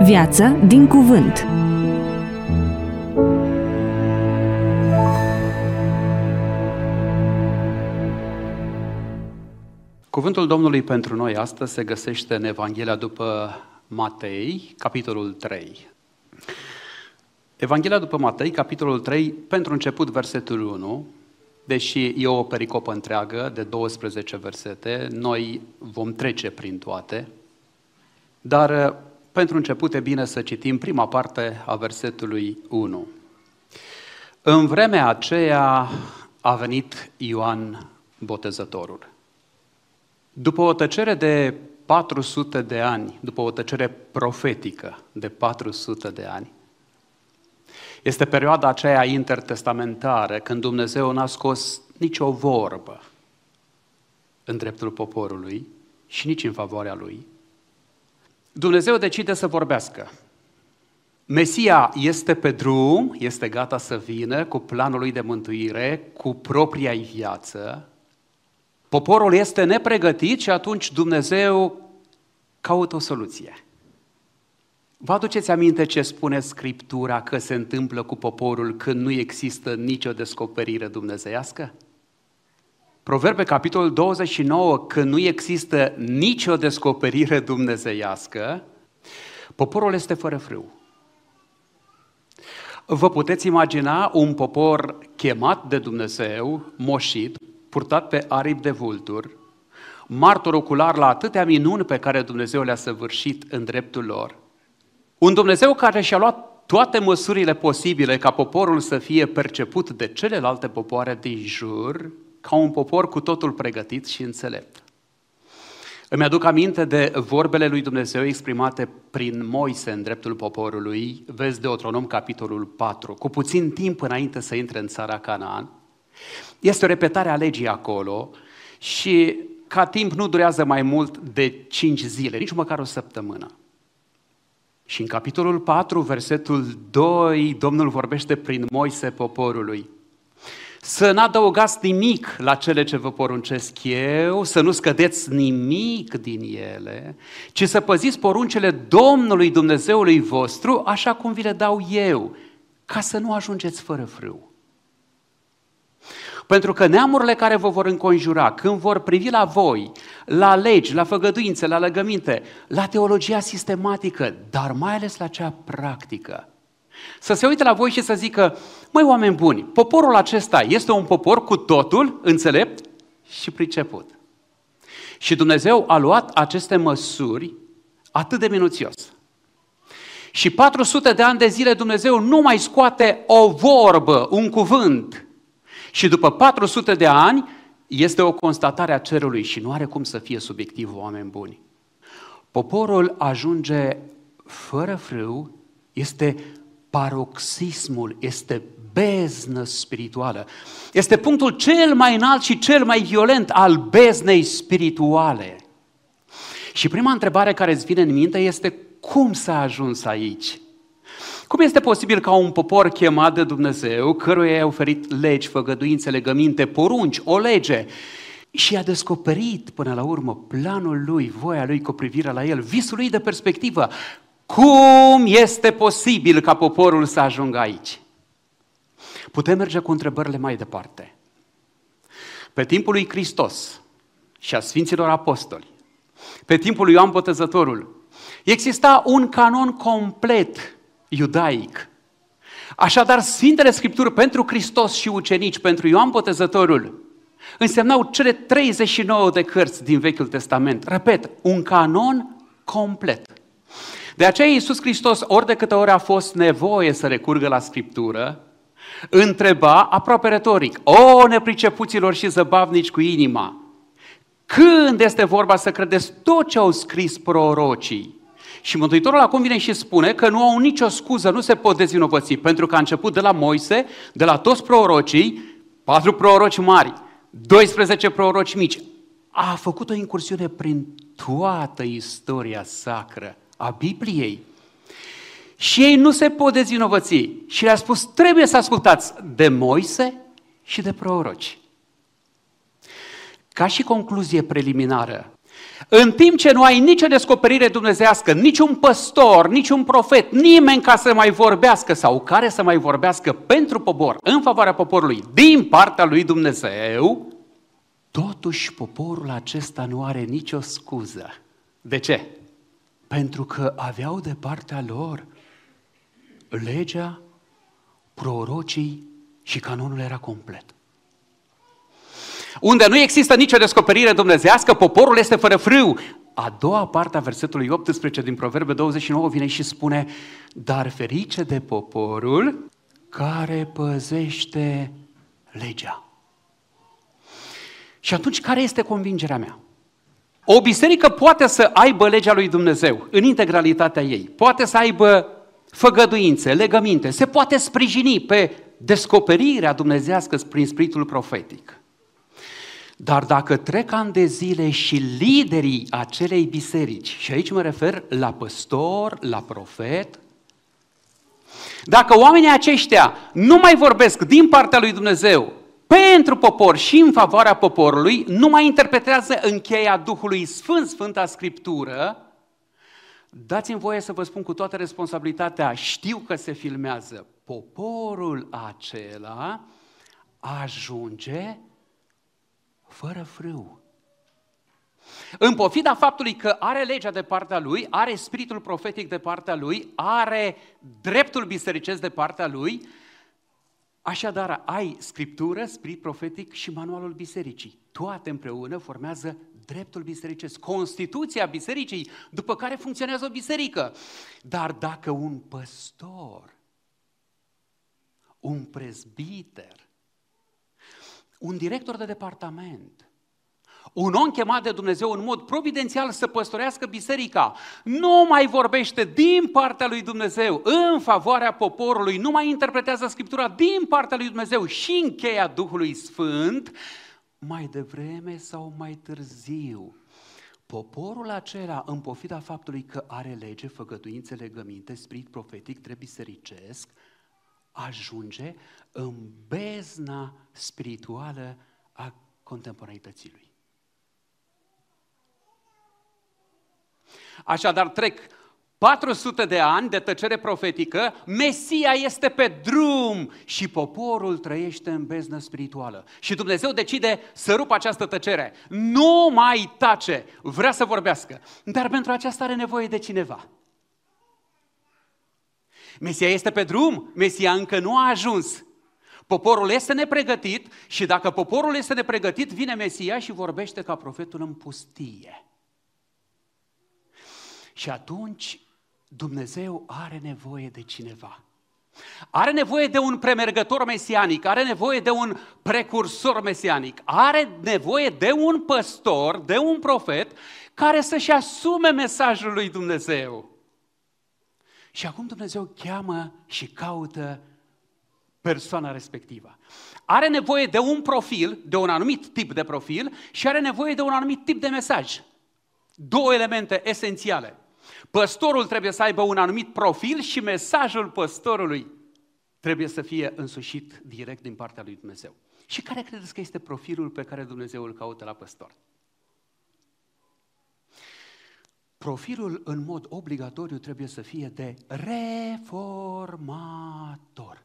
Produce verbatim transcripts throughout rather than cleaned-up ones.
Viață din cuvânt. Cuvântul Domnului pentru noi astăzi se găsește în Evanghelia după Matei, capitolul trei. Evanghelia după Matei, capitolul trei, pentru început versetul unu, deși e o pericopă întreagă de douăsprezece versete, noi vom trece prin toate, dar pentru început e bine să citim prima parte a versetului unu. În vremea aceea a venit Ioan Botezătorul. După o tăcere de patru sute de ani, după o tăcere profetică de patru sute de ani, este perioada aceea intertestamentară când Dumnezeu n-a scos nicio vorbă în dreptul poporului și nici în favoarea lui. Dumnezeu decide să vorbească. Mesia este pe drum, este gata să vină cu planul lui de mântuire, cu propria-i viață. Poporul este nepregătit și atunci Dumnezeu caută o soluție. Vă aduceți aminte ce spune Scriptura că se întâmplă cu poporul când nu există nicio descoperire dumnezeiască? Proverbe, capitolul douăzeci și nouă, când nu există nicio descoperire dumnezeiască, poporul este fără frâu. Vă puteți imagina un popor chemat de Dumnezeu, moșit, purtat pe aripi de vulturi, martor ocular la atâtea minuni pe care Dumnezeu le-a săvârșit în dreptul lor. Un Dumnezeu care și-a luat toate măsurile posibile ca poporul să fie perceput de celelalte popoare din jur ca un popor cu totul pregătit și înțelept. Îmi aduc aminte de vorbele lui Dumnezeu exprimate prin Moise în dreptul poporului, vezi Deuteronom capitolul patru, cu puțin timp înainte să intre în țara Canaan. Este o repetare a legii acolo și ca timp nu durează mai mult de cinci zile, nici măcar o săptămână. Și în capitolul patru, versetul doi, Domnul vorbește prin Moise poporului. Să n-adăugați nimic la cele ce vă poruncesc eu, să nu scădeți nimic din ele, ci să păziți poruncile Domnului Dumnezeului vostru, așa cum vi le dau eu, ca să nu ajungeți fără frâu. Pentru că neamurile care vă vor înconjura, când vor privi la voi, la legi, la făgăduințe, la legăminte, la teologia sistematică, dar mai ales la cea practică, să se uite la voi și să zică, măi oameni buni, poporul acesta este un popor cu totul înțelept și priceput. Și Dumnezeu a luat aceste măsuri atât de minuțios. Și patru sute de ani de zile Dumnezeu nu mai scoate o vorbă, un cuvânt. Și după patru sute de ani este o constatare a cerului și nu are cum să fie subiectiv, oameni buni. Poporul ajunge fără frâu, este paroxismul, este beznă spirituală. Este punctul cel mai înalt și cel mai violent al beznei spirituale. Și prima întrebare care îți vine în minte este cum s-a ajuns aici? Cum este posibil ca un popor chemat de Dumnezeu, căruia i-a oferit legi, făgăduințe, legăminte, porunci, o lege, și a descoperit până la urmă planul lui, voia lui cu privire la el, visul lui de perspectivă, cum este posibil ca poporul să ajungă aici? Putem merge cu întrebările mai departe. Pe timpul lui Hristos și a Sfinților Apostoli, pe timpul lui Ioan Botezătorul, exista un canon complet iudaic. Așadar, Sfintele Scripturi pentru Hristos și ucenici, pentru Ioan Botezătorul, însemnau cele treizeci și nouă de cărți din Vechiul Testament. Repet, un canon complet. De aceea Iisus Hristos, ori de câte ori a fost nevoie să recurgă la Scriptură, întreba aproape retoric, o nepricepuților și zăbavnici cu inima, când este vorba să credeți tot ce au scris prorocii? Și Mântuitorul acum vine și spune că nu au nicio scuză, nu se pot dezvinovăți, pentru că a început de la Moise, de la toți prorocii, patru proroci mari, doisprezece proroci mici. A făcut o incursiune prin toată istoria sacră a Bibliei. Și ei nu se pot dezvinovăți. Și le-a spus, trebuie să ascultați de Moise și de proroci. Ca și concluzie preliminară, În timp ce nu ai nicio descoperire dumnezeiască, niciun păstor, niciun profet, nimeni ca să mai vorbească sau care să mai vorbească pentru popor, în favoarea poporului, din partea lui Dumnezeu, totuși poporul acesta nu are nicio scuză. De ce? Pentru că aveau de partea lor legea, prorocii și canonul era complet. Unde nu există nicio descoperire dumnezeiască, poporul este fără frâu. A doua parte a versetului optsprezece din Proverbe douăzeci și nouă vine și spune: dar ferice de poporul care păzește legea. Și atunci, care este convingerea mea? O biserică poate să aibă legea lui Dumnezeu în integralitatea ei, poate să aibă făgăduințe, legăminte, se poate sprijini pe descoperirea dumnezeiască prin spiritul profetic. Dar dacă trec ani de zile și liderii acelei biserici, și aici mă refer la păstor, la profet, dacă oamenii aceștia nu mai vorbesc din partea lui Dumnezeu pentru popor și în favoarea poporului, nu mai interpretează în cheia Duhului Sfânt, Sfânta Scriptură, dați-mi voie să vă spun cu toată responsabilitatea, știu că se filmează, poporul acela ajunge fără frâu. În pofida faptului că are legea de partea lui, are spiritul profetic de partea lui, are dreptul bisericesc de partea lui, așadar ai Scriptură, spirit profetic și manualul bisericii. Toate împreună formează dreptul bisericesc, Constituția bisericii, după care funcționează o biserică. Dar dacă un păstor, un prezbiter, un director de departament, un om chemat de Dumnezeu în mod providențial să păstorească biserica, nu mai vorbește din partea lui Dumnezeu în favoarea poporului, nu mai interpretează Scriptura din partea lui Dumnezeu și în cheia Duhului Sfânt, mai devreme sau mai târziu, poporul acela, în pofida faptului că are lege, făgăduințe, legăminte, spirit profetic, drept bisericesc, ajunge în bezna spirituală a contemporaneității lui. Așadar trec patru sute de ani de tăcere profetică, Mesia este pe drum și poporul trăiește în beznă spirituală. Și Dumnezeu decide să rupă această tăcere. Nu mai tace, vrea să vorbească, dar pentru aceasta are nevoie de cineva. Mesia este pe drum, Mesia încă nu a ajuns. Poporul este nepregătit și dacă poporul este nepregătit, vine Mesia și vorbește ca profetul în pustie. Și atunci Dumnezeu are nevoie de cineva. Are nevoie de un premergător mesianic, are nevoie de un precursor mesianic, are nevoie de un păstor, de un profet care să-și asume mesajul lui Dumnezeu. Și acum Dumnezeu cheamă și caută persoana respectivă. Are nevoie de un profil, de un anumit tip de profil și are nevoie de un anumit tip de mesaj. Două elemente esențiale. Păstorul trebuie să aibă un anumit profil și mesajul păstorului trebuie să fie însușit direct din partea lui Dumnezeu. Și care credeți că este profilul pe care Dumnezeu îl caută la păstor? Profilul în mod obligatoriu trebuie să fie de reformator.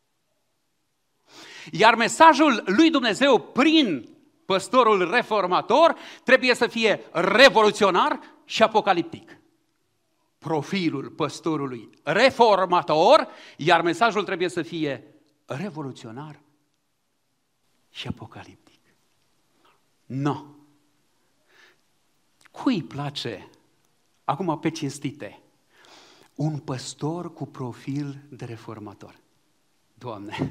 Iar mesajul lui Dumnezeu prin păstorul reformator trebuie să fie revoluționar și apocaliptic. Profilul păstorului reformator, iar mesajul trebuie să fie revoluționar și apocaliptic. No. Cui îi place, acum pe cinstite, un păstor cu profil de reformator? Doamne!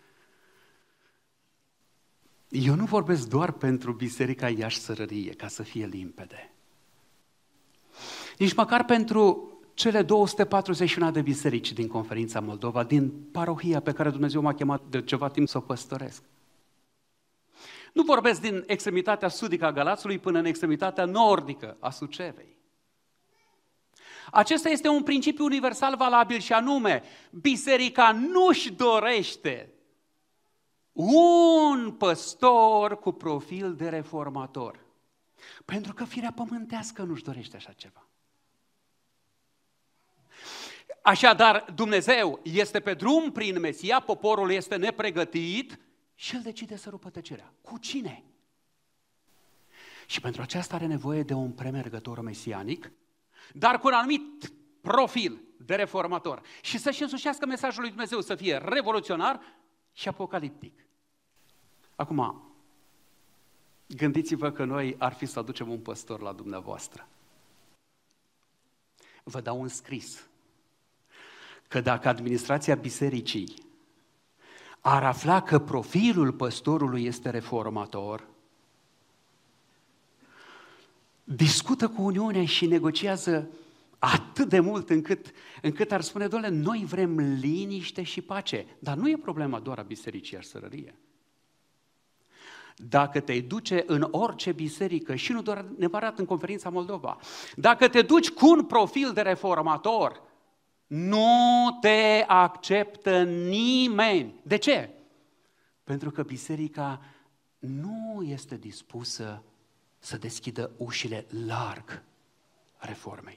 Eu nu vorbesc doar pentru Biserica Iași Sărărie, ca să fie limpede. Nici măcar pentru cele două sute patruzeci și unu de biserici din Conferința Moldova, din parohia pe care Dumnezeu m-a chemat de ceva timp să o păstoresc. Nu vorbesc din extremitatea sudică a Galațului până în extremitatea nordică a Sucevei. Acesta este un principiu universal valabil și anume, biserica nu-și dorește un păstor cu profil de reformator. Pentru că firea pământească nu-și dorește așa ceva. Așadar, Dumnezeu este pe drum prin Mesia, poporul este nepregătit și el decide să rupă tăcerea. Cu cine? Și pentru aceasta are nevoie de un premergător mesianic, dar cu un anumit profil de reformator. Și să-și însușească mesajul lui Dumnezeu, să fie revoluționar și apocaliptic. Acum, gândiți-vă că noi ar fi să aducem un păstor la dumneavoastră. Vă dau un scris că dacă administrația bisericii ar afla că profilul păstorului este reformator, discută cu Uniunea și negociază atât de mult încât, încât ar spune, doamne, noi vrem liniște și pace. Dar nu e problema doar a bisericii Arsărărie. Dacă te duce în orice biserică, și nu doar neapărat în Conferința Moldova, dacă te duci cu un profil de reformator, nu te acceptă nimeni. De ce? Pentru că biserica nu este dispusă să deschidă ușile larg reformei.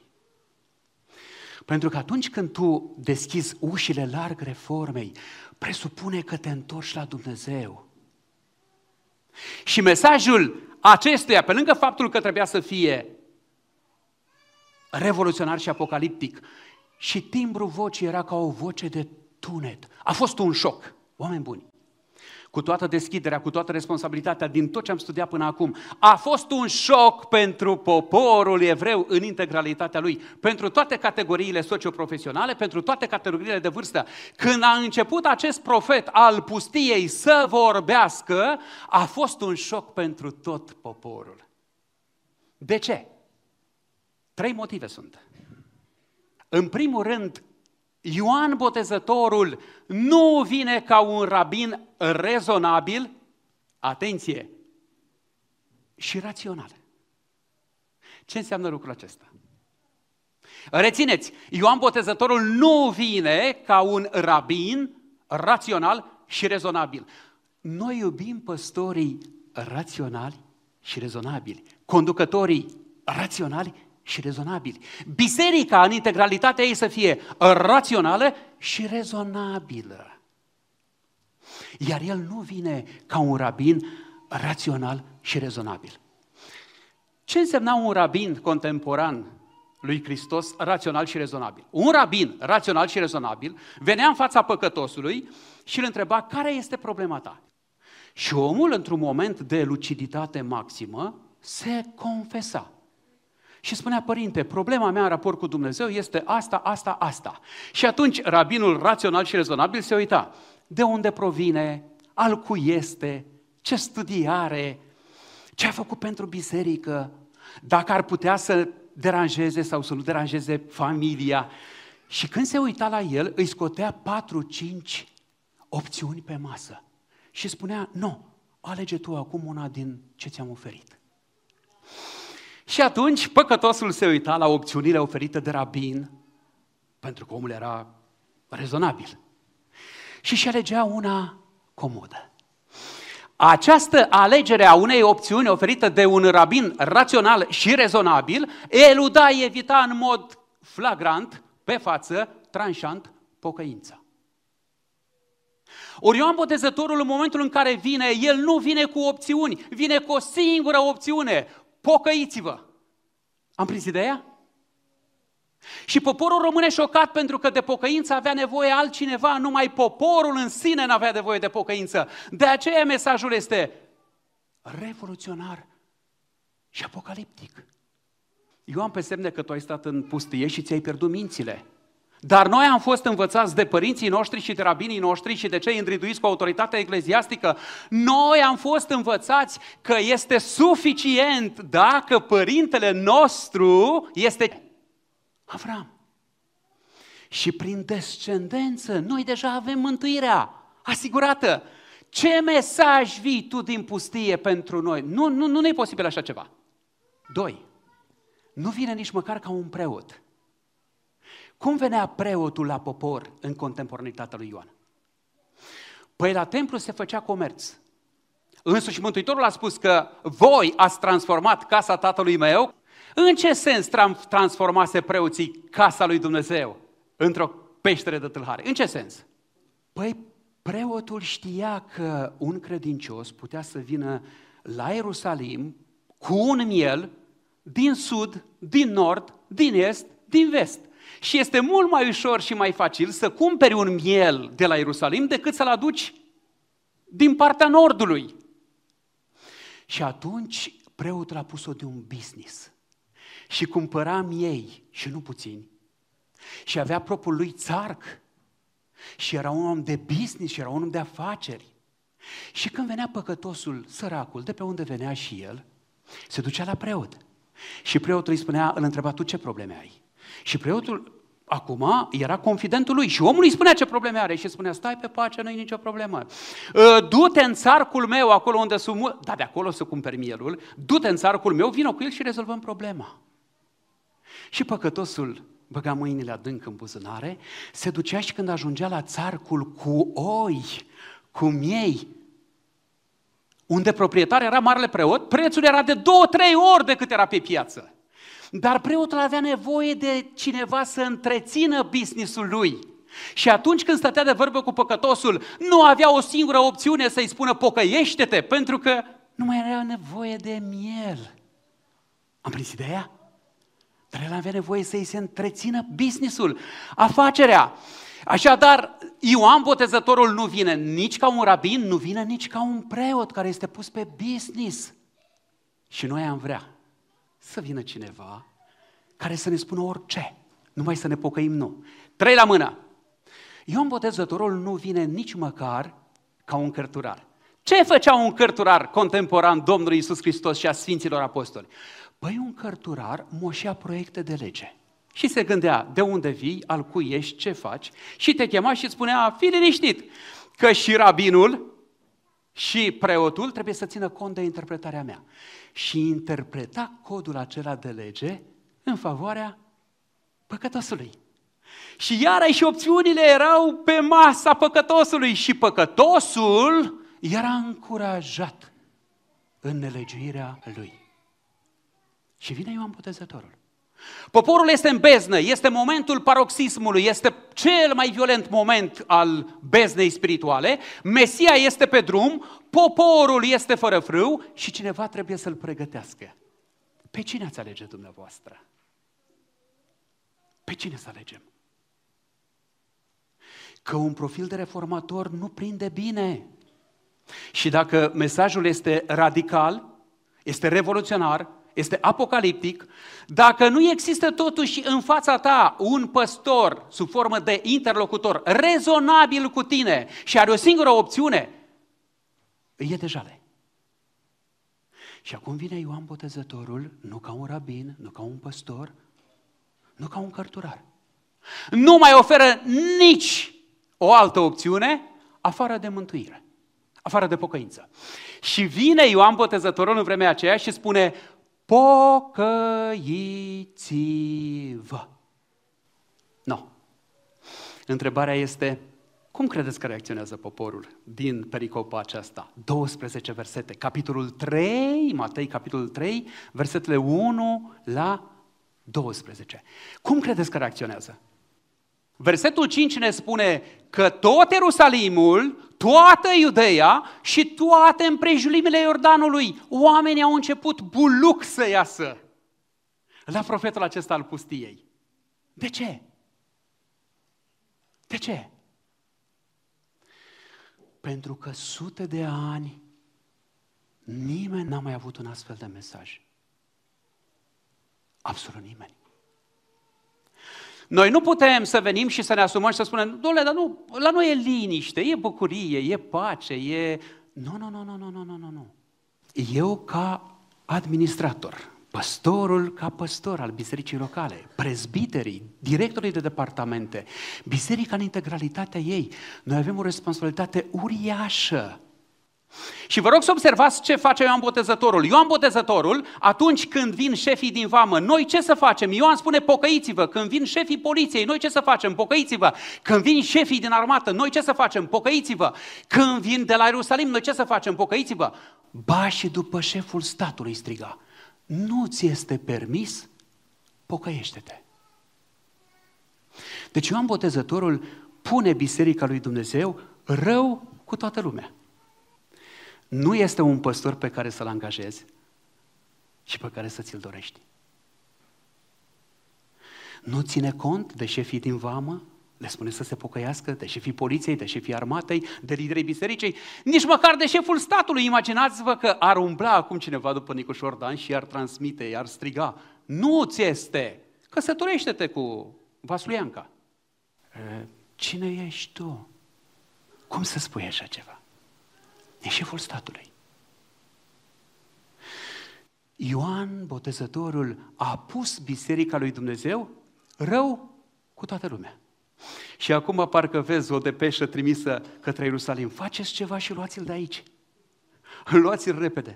Pentru că atunci când tu deschizi ușile larg reformei, presupune că te întorci la Dumnezeu. Și mesajul acestuia, pe lângă faptul că trebuia să fie revoluționar și apocaliptic, și timbrul vocii era ca o voce de tunet. A fost un șoc, oameni buni. Cu toată deschiderea, cu toată responsabilitatea din tot ce am studiat până acum, a fost un șoc pentru poporul evreu în integralitatea lui, pentru toate categoriile socioprofesionale, pentru toate categoriile de vârstă. Când a început acest profet al pustiei să vorbească, a fost un șoc pentru tot poporul. De ce? Trei motive sunt. În primul rând, Ioan Botezătorul nu vine ca un rabin rezonabil, atenție, și rațional. Ce înseamnă lucrul acesta? Rețineți, Ioan Botezătorul nu vine ca un rabin rațional și rezonabil. Noi iubim păstorii raționali și rezonabili, conducătorii raționali și rezonabili. Biserica în integralitatea ei să fie rațională și rezonabilă. Iar el nu vine ca un rabin rațional și rezonabil. Ce însemna un rabin contemporan lui Hristos rațional și rezonabil? Un rabin rațional și rezonabil venea în fața păcătosului și îl întreba care este problema ta. Și omul, într-un moment de luciditate maximă, se confesa. Și spunea, părinte, problema mea în raport cu Dumnezeu este asta, asta, asta. Și atunci rabinul rațional și rezonabil se uita. De unde provine, al cui este, ce studii are, ce a făcut pentru biserică, dacă ar putea să deranjeze sau să nu deranjeze familia. Și când se uita la el, îi scotea patru, cinci opțiuni pe masă. Și spunea, nu, alege tu acum una din ce ți-am oferit. Și atunci păcătosul se uita la opțiunile oferite de rabin, pentru că omul era rezonabil, și își alegea una comodă. Această alegere a unei opțiuni oferite de un rabin rațional și rezonabil eluda, evita în mod flagrant, pe față, tranșant, pocăința. Ori Ioan Botezătorul, în momentul în care vine, el nu vine cu opțiuni, vine cu o singură opțiune: pocăiți-vă. Am prins ideea? Și poporul rămâne șocat pentru că de pocăință avea nevoie altcineva, numai poporul în sine n-avea nevoie de pocăință. De aceea mesajul este revoluționar și apocaliptic. Eu am pe semne că tu ai stat în pustie și ți-ai pierdut mințile. Dar noi am fost învățați de părinții noștri și de rabinii noștri și de cei îndrituiți cu autoritatea ecleziastică. Noi am fost învățați că este suficient dacă părintele nostru este Avram. Și prin descendență noi deja avem mântuirea asigurată. Ce mesaj vii tu din pustie pentru noi? Nu, nu, nu e posibil așa ceva. Doi, nu vine nici măcar ca un preot. Cum venea preotul la popor în contemporanitatea lui Ioan? Păi la templu se făcea comerț. Însuși Mântuitorul a spus că voi ați transformat casa tatălui meu. În ce sens transformase preoții casa lui Dumnezeu într-o peșteră de tâlhare? În ce sens? Păi preotul știa că un credincios putea să vină la Ierusalim cu un miel din sud, din nord, din est, din vest. Și este mult mai ușor și mai facil să cumperi un miel de la Ierusalim decât să-l aduci din partea nordului. Și atunci preotul a pus-o de un business și cumpăra miei, și nu puțini, și avea propriul lui țarc și era un om de business și era un om de afaceri. Și când venea păcătosul, săracul, de pe unde venea și el, se ducea la preot. Și preotul îi spunea, îl întreba, tu ce probleme ai? Și preotul acum era confidentul lui și omul îi spunea ce probleme are și spunea, stai pe pace, nu-i nicio problemă. Du-te în țarcul meu, acolo unde sunt mult, da, de acolo să cumperi mielul, du-te în țarcul meu, vină cu el și rezolvăm problema. Și păcătosul băga mâinile adânc în buzunare, se ducea și când ajungea la țarcul cu oi, cu miei, unde proprietar era marele preot, prețul era de două, trei ori decât era pe piață. Dar preotul avea nevoie de cineva să întrețină business-ul lui. Și atunci când stătea de vorbă cu păcătosul, nu avea o singură opțiune să-i spună pocăiește-te, pentru că nu mai era nevoie de miel. Am prins ideea? Dar el avea nevoie să-i se întrețină business-ul, afacerea. Așadar, Ioan Botezătorul nu vine nici ca un rabin, nu vine nici ca un preot care este pus pe business. Și noi am vrea să vină cineva care să ne spună orice, numai să ne pocăim, nu. Trei la mână. Ioan Botezătorul nu vine nici măcar ca un cărturar. Ce făcea un cărturar contemporan Domnului Iisus Hristos și a Sfinților Apostoli? Păi un cărturar moșea proiecte de lege. Și se gândea de unde vii, al cui ești, ce faci, și te chema și îți spunea, fii liniștit, că și rabinul și preotul trebuie să țină cont de interpretarea mea. Și interpreta codul acela de lege în favoarea păcătosului. Și iarăși și opțiunile erau pe masa păcătosului și păcătosul era încurajat în nelegiuirea lui. Și vine Ioan Botezătorul. Poporul este în beznă, este momentul paroxismului, este cel mai violent moment al beznei spirituale, Mesia este pe drum, poporul este fără frâu și cineva trebuie să-l pregătească. Pe cine ați alege dumneavoastră? Pe cine să alegem? Că un profil de reformator nu prinde bine. Și dacă mesajul este radical, este revoluționar, este apocaliptic, dacă nu există totuși în fața ta un păstor sub formă de interlocutor rezonabil cu tine și are o singură opțiune, îi e de jale. Și acum vine Ioan Botezătorul, nu ca un rabin, nu ca un păstor, nu ca un cărturar. Nu mai oferă nici o altă opțiune afară de mântuire, afară de pocăință. Și vine Ioan Botezătorul în vremea aceea și spune, pocăiți-vă. Nu. Întrebarea este, cum credeți că reacționează poporul din pericopa aceasta? douăsprezece versete, capitolul trei, Matei, capitolul trei, versetele unu la doisprezece. Cum credeți că reacționează? Versetul cinci ne spune că tot Ierusalimul, toată Iudeea și toate împrejurimile Iordanului, oamenii au început buluc să iasă la profetul acesta al pustiei. De ce? De ce? Pentru că sute de ani nimeni n-a mai avut un astfel de mesaj. Absolut nimeni. Noi nu putem să venim și să ne asumăm și să spunem, doamne, dar nu, la noi e liniște, e bucurie, e pace, e... Nu, nu, nu, nu, nu, nu, nu, nu. Eu ca administrator, păstorul ca păstor al bisericii locale, prezbiterii, directorii de departamente, biserica în integralitatea ei, noi avem o responsabilitate uriașă Și vă rog să observați ce face Ioan Botezătorul. Ioan Botezătorul, atunci când vin șefii din vamă, noi ce să facem? Ioan spune pocăiți-vă. Când vin șefii poliției, noi ce să facem? Pocăiți-vă. Când vin șefii din armată, noi ce să facem? Pocăiți-vă. Când vin de la Ierusalim, noi ce să facem? Pocăiți-vă. Ba și după șeful statului striga: nu ți este permis? Pocăiește-te. Deci Ioan Botezătorul pune Biserica lui Dumnezeu rău cu toată lumea. Nu este un păstor pe care să-l angajezi și pe care să ți-l dorești. Nu ține cont de șefii din vamă, le spune să se pocăiască, de șefii poliției, de șefii armatei, de liderii bisericii, nici măcar de șeful statului. Imaginați-vă că ar umbla acum cineva după Nicușor Dan și ar transmite, i-ar striga: nu ți este, căsătorește-te cu Vasluianca. Cine ești tu? Cum să spui așa ceva? E șeful statului. Ioan Botezătorul a pus Biserica lui Dumnezeu rău cu toată lumea. Și acum parcă vezi o depeșă trimisă către Ierusalim: faceți ceva și luați-l de aici. Luați-l repede.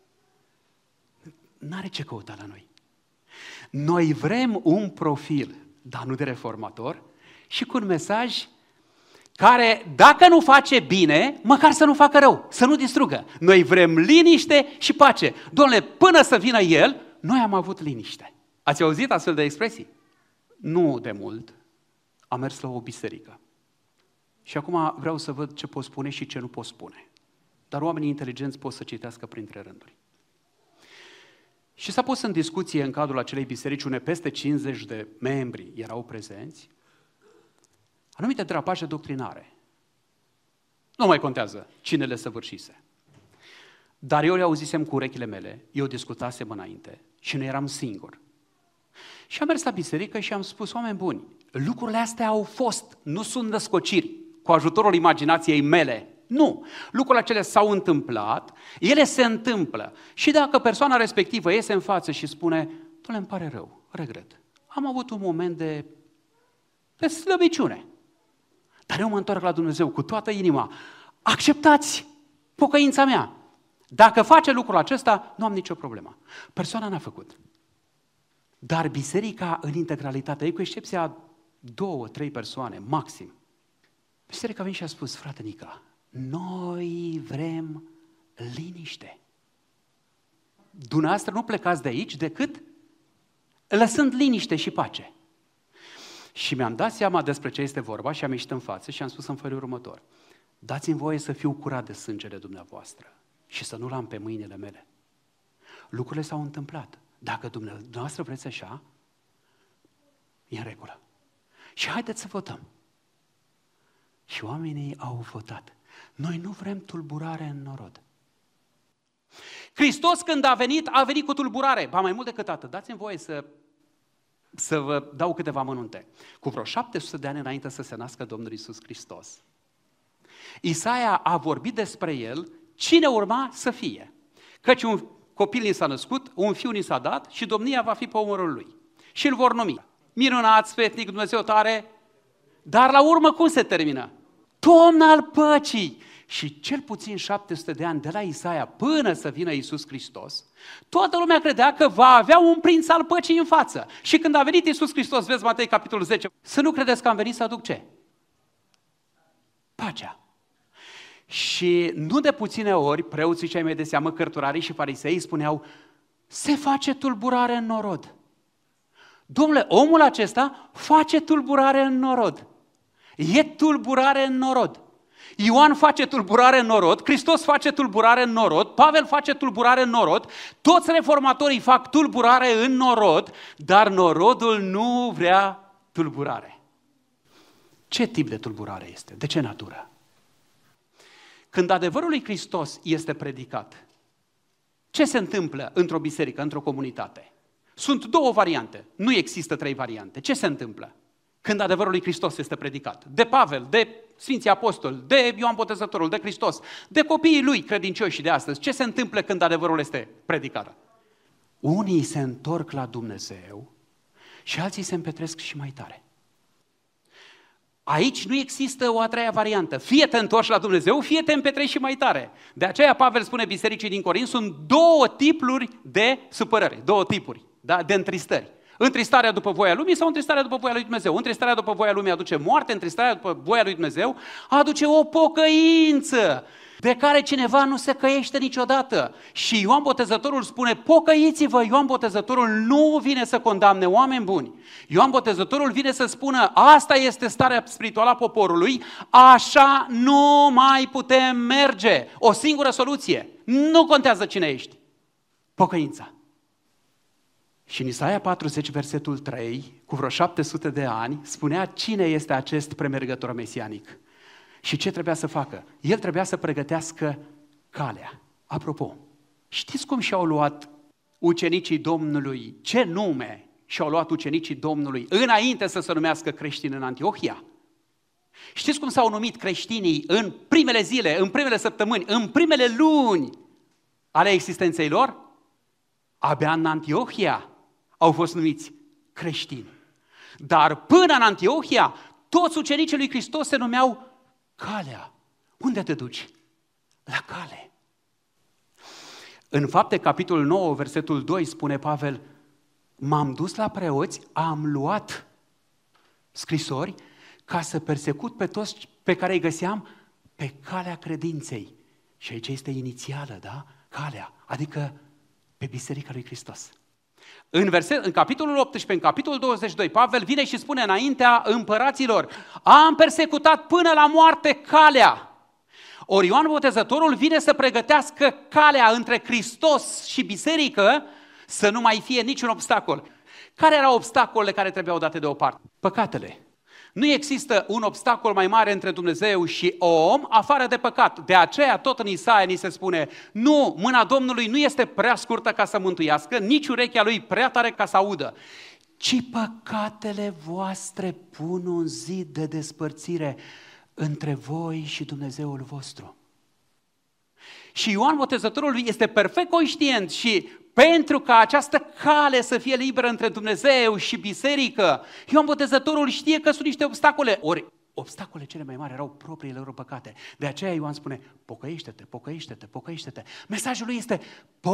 N-are ce căuta la noi. Noi vrem un profil, dar nu de reformator, și cu un mesaj care, dacă nu face bine, măcar să nu facă rău, să nu distrugă. Noi vrem liniște și pace. Dom'le, până să vină El, noi am avut liniște. Ați auzit astfel de expresii? Nu de mult am mers la o biserică. Și acum vreau să văd ce pot spune și ce nu pot spune. Dar oamenii inteligenți pot să citească printre rânduri. Și s-a pus în discuție în cadrul acelei biserici, unde peste cincizeci de membri erau prezenți, anumite derapaje doctrinare. Nu mai contează cine le săvârșise. Dar eu le auzisem cu urechile mele, eu discutasem înainte și nu eram singur. Și am mers la biserică și am spus: oameni buni, lucrurile astea au fost, nu sunt născociri cu ajutorul imaginației mele. Nu, lucrurile acelea s-au întâmplat, ele se întâmplă. Și dacă persoana respectivă iese în față și spune: doamne, îmi pare rău, regret, am avut un moment de, de slăbiciune, dar eu mă întorc la Dumnezeu cu toată inima, acceptați pocăința mea. Dacă face lucrul acesta, nu am nicio problemă. Persoana n-a făcut. Dar biserica în integralitate, cu excepția două, trei persoane, maxim, biserica a venit și a spus: frate Nica, noi vrem liniște. Dumneavoastră nu plecați de aici decât lăsând liniște și pace. Și mi-am dat seama despre ce este vorba și am ieșit în față și am spus în felul următor: dați-mi voie să fiu curat de sângele dumneavoastră și să nu-l am pe mâinile mele. Lucrurile s-au întâmplat. Dacă dumneavoastră vreți așa, e în regulă. Și haideți să votăm. Și oamenii au votat. Noi nu vrem tulburare în norod. Hristos, când a venit, a venit cu tulburare. Ba mai mult decât atât, dați-mi voie să, să vă dau câteva amănunte. Cu vreo șapte sute de ani înainte să se nască Domnul Iisus Hristos, Isaia a vorbit despre El, cine urma să fie. Căci un copil ni s-a născut, un fiu ni s-a dat și domnia va fi pe umărul lui. Și îl vor numi minunat, sfetnic, Dumnezeu tare. Dar la urmă cum se termină? Domn al păcii! Și cel puțin șapte sute de ani de la Isaia până să vină Iisus Hristos, toată lumea credea că va avea un prinț al păcii în față. Și când a venit Iisus Hristos, vezi Matei capitolul zece, să nu credeți că am venit să aduc ce? Pacea. Și nu de puține ori, preoții cei mai de seamă, cărturarii și farisei spuneau: se face tulburare în norod. Dom'le, omul acesta face tulburare în norod. E tulburare în norod. Ioan face tulburare în norod, Hristos face tulburare în norod, Pavel face tulburare în norod, toți reformatorii fac tulburare în norod, dar norodul nu vrea tulburare. Ce tip de tulburare este? De ce natură? Când adevărul lui Hristos este predicat, ce se întâmplă într-o biserică, într-o comunitate? Sunt două variante, nu există trei variante. Ce se întâmplă când adevărul lui Hristos este predicat? De Pavel, de Sfinții Apostoli, de Ioan Botezătorul, de Hristos, de copiii lui credincioși de astăzi. Ce se întâmplă când adevărul este predicat? Unii se întorc la Dumnezeu și alții se împetresc și mai tare. Aici nu există o a treia variantă. Fie te întorci la Dumnezeu, fie te împetrești și mai tare. De aceea Pavel spune bisericii din Corint, sunt două tipuri de supărări, două tipuri, da? De întristări. Întristarea după voia lumii sau întristarea după voia lui Dumnezeu. Întristarea după voia lumii aduce moarte, întristarea după voia lui Dumnezeu aduce o pocăință de care cineva nu se căiește niciodată. Și Ioan Botezătorul spune, pocăiți-vă, Ioan Botezătorul nu vine să condamne oameni buni. Ioan Botezătorul vine să spună, asta este starea spirituală a poporului, așa nu mai putem merge. O singură soluție, nu contează cine ești, pocăința. Și în Isaia patruzeci, versetul trei, cu vreo șapte sute de ani, spunea cine este acest premergător mesianic. Și ce trebuia să facă? El trebuia să pregătească calea. Apropo, știți cum și-au luat ucenicii Domnului, ce nume și-au luat ucenicii Domnului înainte să se numească creștini în Antiohia? Știți cum s-au numit creștinii în primele zile, în primele săptămâni, în primele luni ale existenței lor? Abia în Antiohia au fost numiți creștini. Dar până în Antiohia, toți ucenicii lui Hristos se numeau calea. Unde te duci? La cale. În Fapte, capitolul nouă, versetul doi, spune Pavel, m-am dus la preoți, am luat scrisori ca să persecut pe toți pe care îi găseam pe calea credinței. Și aici este inițială, da? Calea, adică pe Biserica lui Hristos. În, verset, în capitolul optsprezece, în capitolul douăzeci și doi, Pavel vine și spune înaintea împăraților, am persecutat până la moarte calea. Ori Ioan Botezătorul vine să pregătească calea între Hristos și biserică să nu mai fie niciun obstacol. Care erau obstacolele care trebuiau date deoparte? Păcatele. Nu există un obstacol mai mare între Dumnezeu și om afară de păcat. De aceea tot în Isaia ni se spune, nu, mâna Domnului nu este prea scurtă ca să mântuiască, nici urechea lui prea tare ca să audă, ci păcatele voastre pun un zid de despărțire între voi și Dumnezeul vostru. Și Ioan Botezătorul este perfect conștient și pentru ca această cale să fie liberă între Dumnezeu și biserică, Ioan Botezătorul știe că sunt niște obstacole. Ori obstacolele cele mai mari erau propriile lor păcate. De aceea Ioan spune, pocăiește-te, pocăiește-te, pocăiește-te. Mesajul lui este,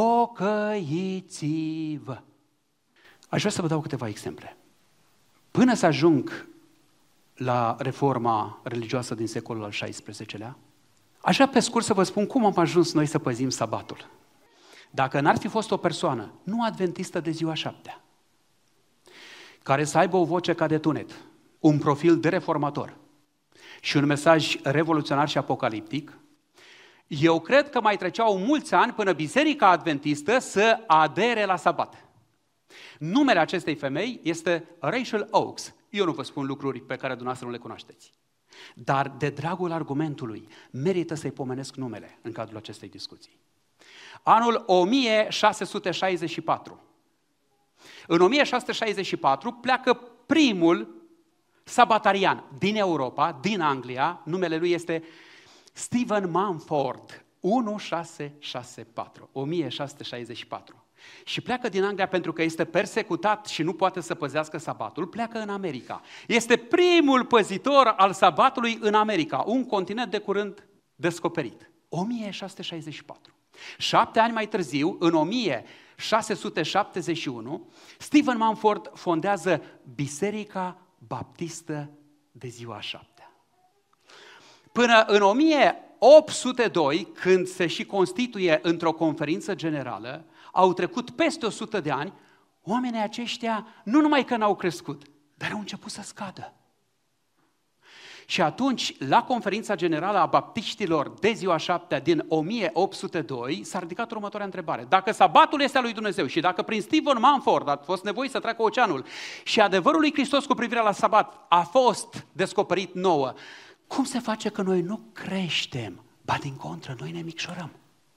pocăiți-vă. Aș vrea să vă dau câteva exemple. Până să ajung la reforma religioasă din secolul al șaisprezecelea, aș vrea pe scurt să vă spun cum am ajuns noi să păzim sabatul. Dacă n-ar fi fost o persoană, nu adventistă de ziua șaptea, care să aibă o voce ca de tunet, un profil de reformator și un mesaj revoluționar și apocaliptic, eu cred că mai treceau mulți ani până Biserica Adventistă să adere la sabat. Numele acestei femei este Rachel Oakes. Eu nu vă spun lucruri pe care dumneavoastră nu le cunoașteți. Dar de dragul argumentului, merită să-i pomenesc numele în cadrul acestei discuții. Anul o mie șase sute șaizeci și patru. În o mie șase sute șaizeci și patru pleacă primul sabatarian din Europa, din Anglia, numele lui este Stephen Mumford, o mie șase sute șaizeci și patru, o mie șase sute șaizeci și patru. Și pleacă din Anglia pentru că este persecutat și nu poate să păzească sabatul, pleacă în America. Este primul păzitor al sabatului în America, un continent de curând descoperit. o mie șase sute șaizeci și patru. Șapte ani mai târziu, în o mie șase sute șaptezeci și unu, Stephen Mumford fondează Biserica Baptistă de ziua a șaptea. Până în o mie opt sute doi, când se și constituie într-o conferință generală, au trecut peste o sută de ani, oamenii aceștia nu numai că n-au crescut, dar au început să scadă. Și atunci, la conferința generală a baptiștilor de ziua șaptea din o mie opt sute doi, s-a ridicat următoarea întrebare. Dacă sabatul este al lui Dumnezeu și dacă prin Stephen Mumford a fost nevoie să treacă oceanul și adevărul lui Hristos cu privire la sabat a fost descoperit nouă, cum se face că noi nu creștem? Ba din contră, noi ne micșorăm.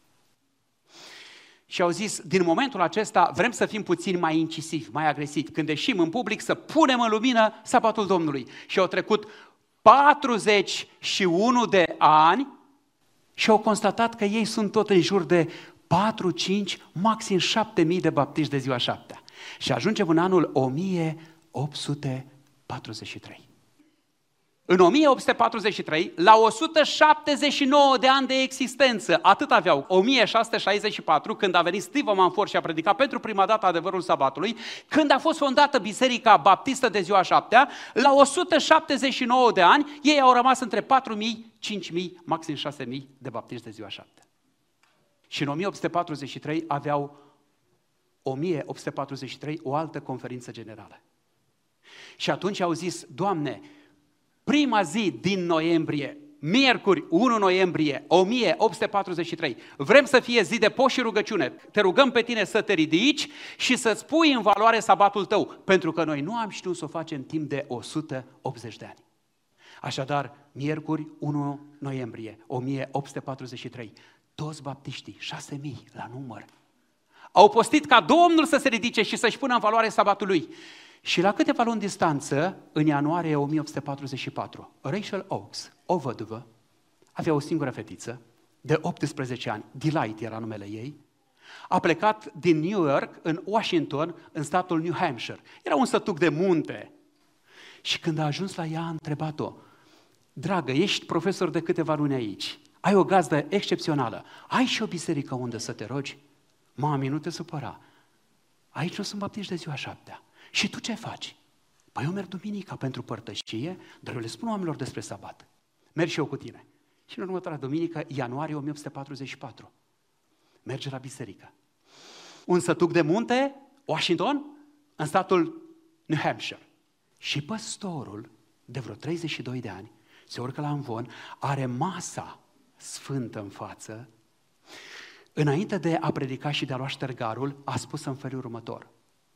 Și au zis, din momentul acesta vrem să fim puțin mai incisivi, mai agresivi. Când ieșim în public să punem în lumină sabatul Domnului. Și au trecut patruzeci și unu de ani și au constatat că ei sunt tot în jur de patru, cinci, maxim șapte mii de baptiști de ziua șaptea. Și ajungem în anul o mie opt sute patruzeci și trei. În o mie opt sute patruzeci și trei, la o sută șaptezeci și nouă de ani de existență, atât aveau, o mie șase sute șaizeci și patru, când a venit Steve Manford și a predicat pentru prima dată adevărul sabatului, când a fost fondată Biserica Baptistă de ziua șaptea, la o sută șaptezeci și nouă de ani, ei au rămas între patru mii, cinci mii, maxim șase mii de baptiști de ziua șaptea. Și în o mie opt sute patruzeci și trei aveau o mie opt sute patruzeci și trei o altă conferință generală. Și atunci au zis, Doamne, prima zi din noiembrie, miercuri unu noiembrie o mie opt sute patruzeci și trei, vrem să fie zi de post și rugăciune, te rugăm pe tine să te ridici și să-ți pui în valoare sabatul tău, pentru că noi nu am știut să o facem timp de o sută optzeci de ani. Așadar, miercuri unu noiembrie o mie opt sute patruzeci și trei, toți baptiștii, șase mii la număr, au postit ca Domnul să se ridice și să-și pună în valoare sabatul lui. Și la câteva luni distanță, în ianuarie o mie opt sute patruzeci și patru, Rachel Oakes, o văduvă, avea o singură fetiță, de optsprezece ani, Delight era numele ei, a plecat din New York în Washington, în statul New Hampshire. Era un sătuc de munte. Și când a ajuns la ea, a întrebat-o, dragă, ești profesor de câteva luni aici, ai o gazdă excepțională, ai și o biserică unde să te rogi? Mami, nu te supăra, aici nu sunt baptiști de ziua șaptea. Și tu ce faci? Păi eu merg duminica pentru părtășie, dar eu le spun oamenilor despre sabat. Merg și eu cu tine. Și în următoarea duminică, ianuarie o mie opt sute patruzeci și patru, merge la biserică. Un sătuc de munte, Washington, în statul New Hampshire. Și păstorul, de vreo treizeci și doi de ani, se urcă la amvon, are masa sfântă în față, înainte de a predica și de a lua ștergarul, a spus în felul următor: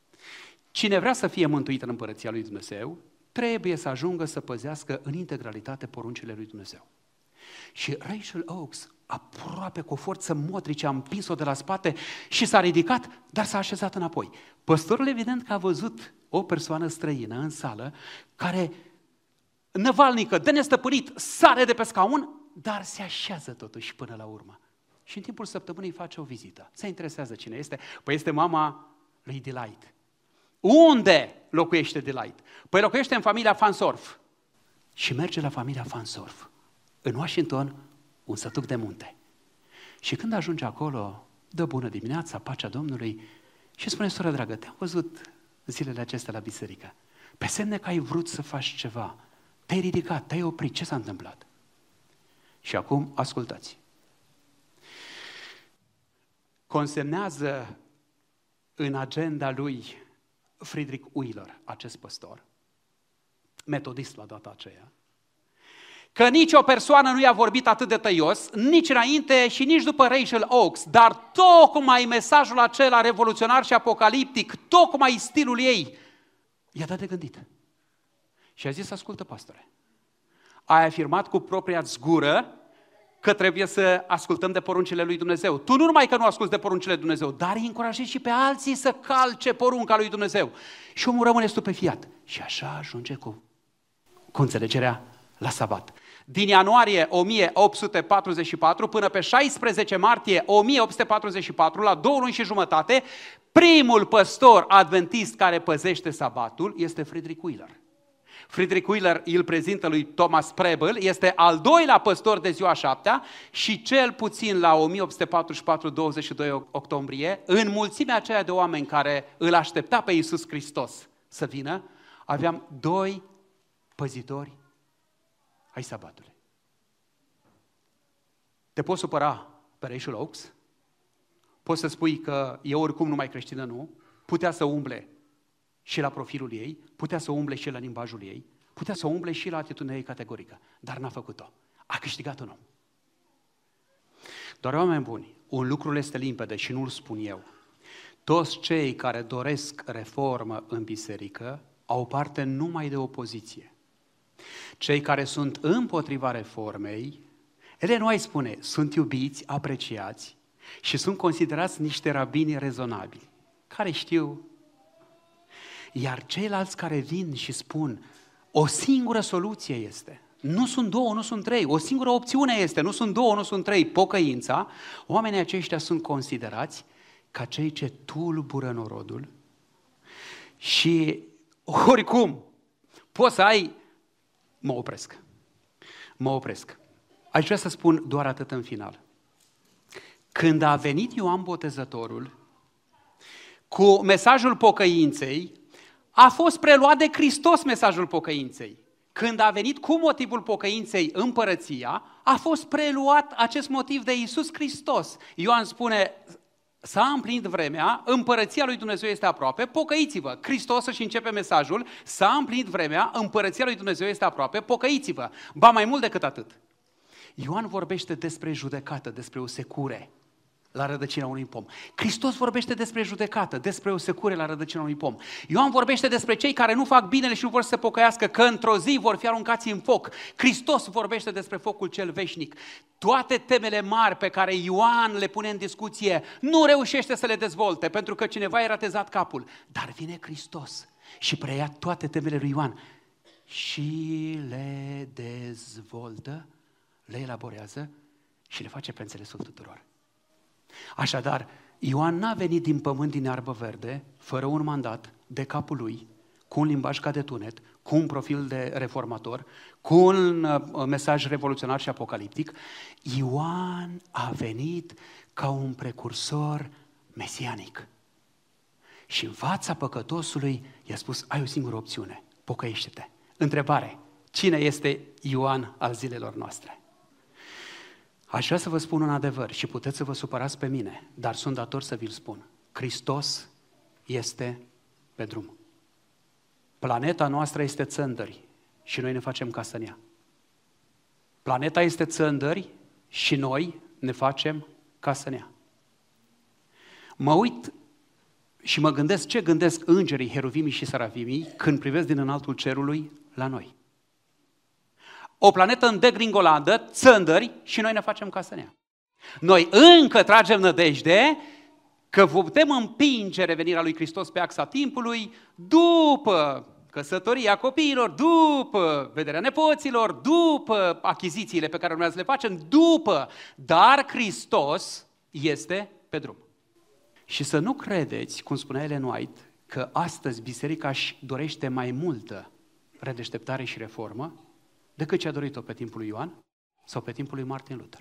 cine vrea să fie mântuit în împărăția lui Dumnezeu, trebuie să ajungă să păzească în integralitate poruncile lui Dumnezeu. Și Rachel Oakes, aproape cu o forță motrice, a împins-o de la spate și s-a ridicat, dar s-a așezat înapoi. Păstorul evident că a văzut o persoană străină în sală, care, năvalnică, de nestăpânit, sare de pe scaun, dar se așează totuși până la urmă. Și în timpul săptămânii face o vizită. Se interesează cine este. Păi este mama lui Delight. Unde locuiește Delight? Păi locuiește în familia Fansorf. Și merge la familia Fansorf, în Washington, un sătuc de munte. Și când ajunge acolo, dă bună dimineața, pacea Domnului și spune: soră dragă, te-am văzut zilele acestea la biserică. Pe semne că ai vrut să faci ceva, te-ai ridicat, te-ai oprit, ce s-a întâmplat? Și acum ascultați. Consemnează în agenda lui Friedrich Wheeler, acest păstor, metodist la data aceea, că nicio persoană nu i-a vorbit atât de tăios, nici înainte și nici după Rachel Oakes, dar tocmai mesajul acela revoluționar și apocaliptic, tocmai stilul ei, i-a dat de gândit. Și a zis: ascultă, pastore, ai afirmat cu propria zgură că trebuie să ascultăm de poruncile lui Dumnezeu. Tu nu numai că nu asculți de poruncile lui Dumnezeu, dar îi încurajezi și pe alții să calce porunca lui Dumnezeu. Și omul rămâne stupefiat. Și așa ajunge cu, cu înțelegerea la sabat. Din ianuarie o mie opt sute patruzeci și patru până pe șaisprezece martie o mie opt sute patruzeci și patru, la două luni și jumătate, primul păstor adventist care păzește sabatul este Friedrich Wheeler. Friedrich Wheeler îl prezintă lui Thomas Preble, este al doilea păstor de ziua șaptea și cel puțin la o mie opt sute patruzeci și patru, douăzeci și doi octombrie, în mulțimea aceea de oameni care îl aștepta pe Iisus Hristos să vină, aveam doi păzitori ai sabatului. Te poți supăra pe Rachel Oakes? Poți să spui că e oricum numai creștină, nu? Putea să umble și la profilul ei, putea să umble și la limbajul ei, putea să umble și la atitudinea ei categorică, dar n-a făcut-o. A câștigat un om. Doar, oameni buni, un lucru este limpede și nu-l spun eu. Toți cei care doresc reformă în biserică au parte numai de opoziție. Cei care sunt împotriva reformei, ele nu ai spune, sunt iubiți, apreciați și sunt considerați niște rabini rezonabili, care știu. Iar ceilalți care vin și spun, o singură soluție este, nu sunt două, nu sunt trei, o singură opțiune este, nu sunt două, nu sunt trei, pocăința, oamenii aceștia sunt considerați ca cei ce tulbură norodul și oricum poți să ai Mă opresc. Mă opresc. Aș vrea să spun doar atât în final. Când a venit Ioan Botezătorul cu mesajul pocăinței, a fost preluat de Hristos mesajul pocăinței. Când a venit cu motivul pocăinței împărăția, a fost preluat acest motiv de Iisus Hristos. Ioan spune, s-a împlinit vremea, împărăția lui Dumnezeu este aproape, pocăiți-vă. Hristos își începe mesajul, s-a împlinit vremea, împărăția lui Dumnezeu este aproape, pocăiți-vă. Ba mai mult decât atât. Ioan vorbește despre judecată, despre o secure la rădăcina unui pom. Hristos vorbește despre judecată, despre o secure la rădăcina unui pom. Ioan vorbește despre cei care nu fac binele și nu vor să se pocăiască, că într-o zi vor fi aruncați în foc. Hristos vorbește despre focul cel veșnic. Toate temele mari pe care Ioan le pune în discuție, nu reușește să le dezvolte, pentru că cineva i-a ratezat capul. Dar vine Hristos și preia toate temele lui Ioan și le dezvoltă, le elaborează și le face pe înțelesul tuturor. Așadar, Ioan n-a venit din pământ, din iarbă verde, fără un mandat, de capul lui, cu un limbaj ca de tunet, cu un profil de reformator, cu un uh, mesaj revoluționar și apocaliptic. Ioan a venit ca un precursor mesianic. Și în fața păcătosului i-a spus, ai o singură opțiune, pocăiește-te. Întrebare, cine este Ioan al zilelor noastre? Aș vrea să vă spun un adevăr și puteți să vă supărați pe mine, dar sunt dator să vi-l spun. Hristos este pe drum. Planeta noastră este țândări și noi ne facem casă în ea. Planeta este țândări și noi ne facem casă în ea. Mă uit și mă gândesc ce gândesc îngerii, heruvimii și sarafimii când privesc din înaltul cerului la noi. O planetă în degringoladă, țândări și noi ne facem casă în ea. Noi încă tragem nădejde că putem împinge revenirea lui Hristos pe axa timpului după căsătoria copiilor, după vederea nepoților, după achizițiile pe care urmează să le facem, după, dar Hristos este pe drum. Și să nu credeți, cum spunea Ellen White, că astăzi biserica își dorește mai multă redeșteptare și reformă decât ce a dorit-o pe timpul lui Ioan sau pe timpul lui Martin Luther.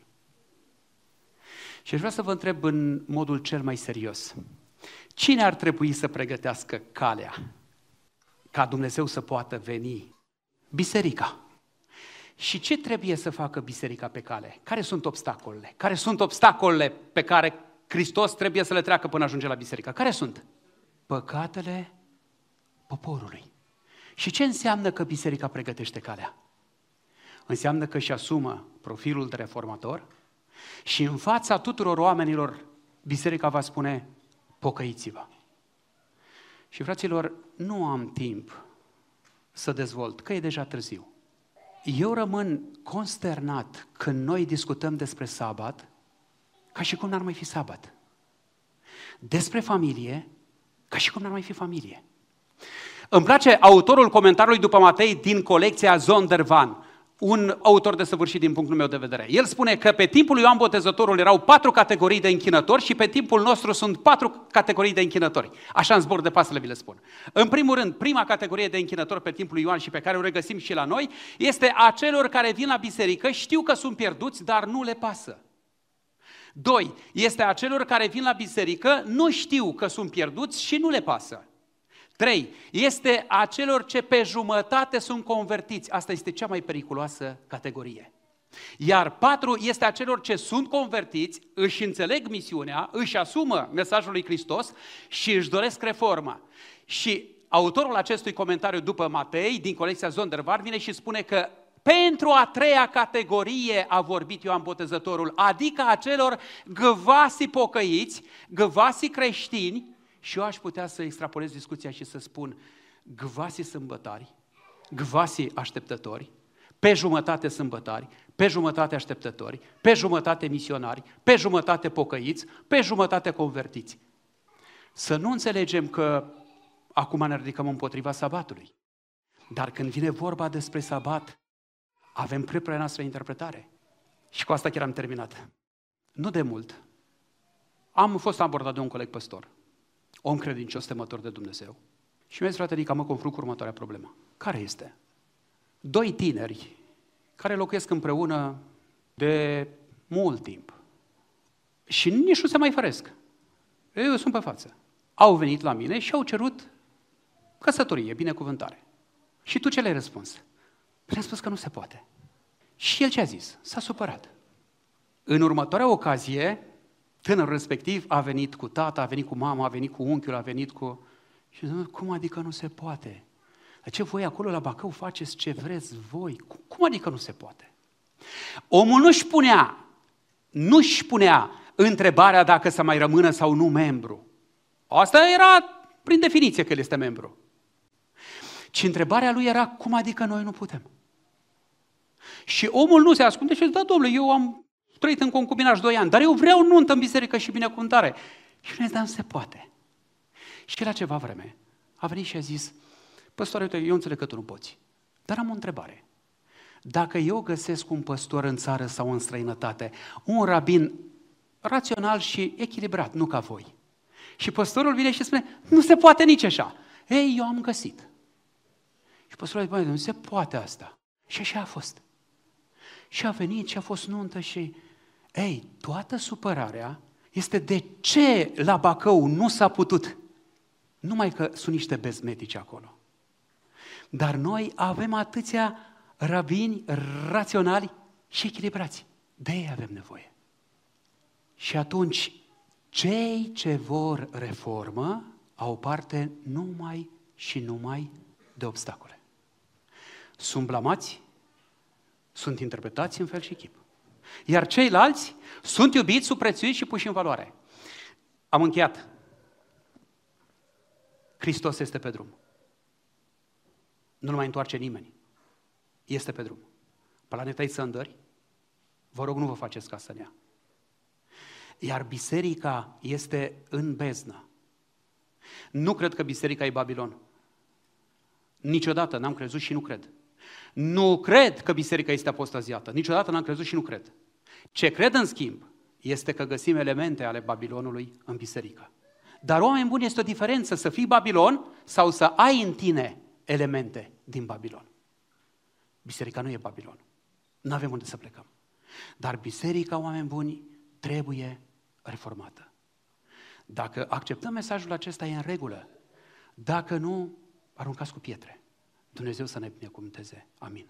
Și aș vrea să vă întreb în modul cel mai serios, cine ar trebui să pregătească calea ca Dumnezeu să poată veni? Biserica. Și ce trebuie să facă biserica pe cale? Care sunt obstacolele? Care sunt obstacolele pe care Hristos trebuie să le treacă până ajunge la biserică? Care sunt? Păcatele poporului. Și ce înseamnă că biserica pregătește calea? Înseamnă că își asumă profilul de reformator și în fața tuturor oamenilor biserica va spune, pocăiți-vă. Și fraților, nu am timp să dezvolt, că e deja târziu. Eu rămân consternat când noi discutăm despre sabat, ca și cum n-ar mai fi sabat. Despre familie, ca și cum n-ar mai fi familie. Îmi place autorul comentariului după Matei din colecția Zondervan, un autor desăvârșit din punctul meu de vedere. El spune că pe timpul lui Ioan Botezătorul erau patru categorii de închinători și pe timpul nostru sunt patru categorii de închinători. Așa în zbor de pasăre vi le spun. În primul rând, prima categorie de închinători pe timpul lui Ioan și pe care o regăsim și la noi, este a celor care vin la biserică, știu că sunt pierduți, dar nu le pasă. Doi, este a celor care vin la biserică, nu știu că sunt pierduți și nu le pasă. Trei, este a celor ce pe jumătate sunt convertiți. Asta este cea mai periculoasă categorie. Iar patru, este a celor ce sunt convertiți, își înțeleg misiunea, își asumă mesajul lui Hristos și își doresc reforma. Și autorul acestui comentariu după Matei, din colecția Zondervan, vine și spune că pentru a treia categorie a vorbit Ioan Botezătorul, adică a celor găvasi pocăiți, găvasi creștini, și eu aș putea să extrapolez discuția și să spun gvasii sâmbătari, gvasii așteptători, pe jumătate sâmbătari, pe jumătate așteptători, pe jumătate misionari, pe jumătate pocăiți, pe jumătate convertiți. Să nu înțelegem că acum ne ridicăm împotriva sabatului, dar când vine vorba despre sabat, avem propria noastră interpretare. Și cu asta chiar am terminat. Nu de mult am fost abordat de un coleg păstor, om credincios, temător de Dumnezeu. Și mi-a zis, frate Rica, mă confrunt cu următoarea problemă. Care este? doi tineri care locuiesc împreună de mult timp și nici nu se mai făresc. Eu sunt pe față. Au venit la mine și au cerut căsătorie, binecuvântare. Și tu ce le-ai răspuns? Le-am spus că nu se poate. Și el ce a zis? S-a supărat. În următoarea ocazie, tânărul respectiv a venit cu tata, a venit cu mama, a venit cu unchiul, a venit cu... Și zic, cum adică nu se poate? Dar ce voi acolo la Bacău faceți ce vreți voi? Cum adică nu se poate? Omul nu-și punea, nu-și punea întrebarea dacă să mai rămână sau nu membru. Asta era prin definiție că el este membru. Ci întrebarea lui era, cum adică noi nu putem? Și omul nu se ascunde și zice, da, domnule, eu am trăit în concubinaj doi ani, dar eu vreau nuntă în biserică și binecuvântare. Și nu dar nu se poate. Și la ceva vreme a venit și a zis, păstoare, uite, eu înțeleg că tu nu poți, dar am o întrebare. Dacă eu găsesc un păstor în țară sau în străinătate, un rabin rațional și echilibrat, nu ca voi, și păstorul vine și spune, nu se poate nici așa. Ei, eu am găsit. Și păstorul zice, nu se poate asta. Și așa a fost. Și a venit și a fost nuntă și, ei, toată supărarea este de ce la Bacău nu s-a putut. Numai că sunt niște bezmetici acolo. Dar noi avem atâția rabini raționali și echilibrați. De ei avem nevoie. Și atunci, cei ce vor reformă au parte numai și numai de obstacole. Sunt blamați, sunt interpretați în fel și chip. Iar ceilalți sunt iubiți, suprețuiți și puși în valoare. Am încheiat. Hristos este pe drum. Nu-l mai întoarce nimeni. Este pe drum. Planeta-i țăndări, vă rog, nu vă faceți casă în ea. Iar biserica este în beznă. Nu cred că biserica e Babilon. Niciodată n-am crezut și nu cred. Nu cred că biserica este apostaziată. Niciodată n-am crezut și nu cred. Ce cred, în schimb, este că găsim elemente ale Babilonului în biserică. Dar, oameni buni, este o diferență să fii Babilon sau să ai în tine elemente din Babilon. Biserica nu e Babilon. Nu avem unde să plecăm. Dar biserica, oameni buni, trebuie reformată. Dacă acceptăm mesajul acesta, e în regulă. Dacă nu, aruncați cu pietre. Dumnezeu să ne binecuvânteze. Amin.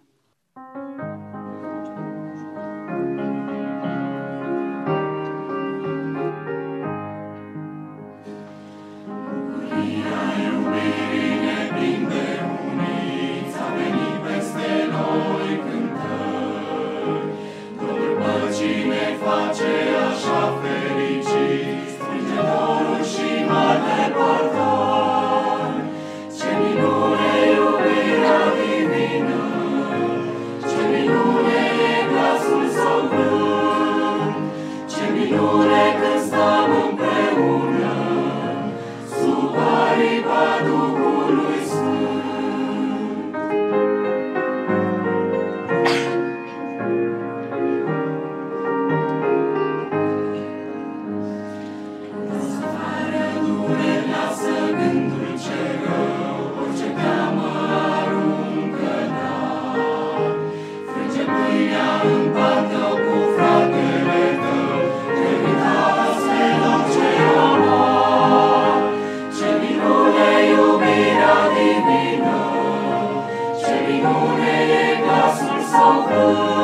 Ce minune e glasul său.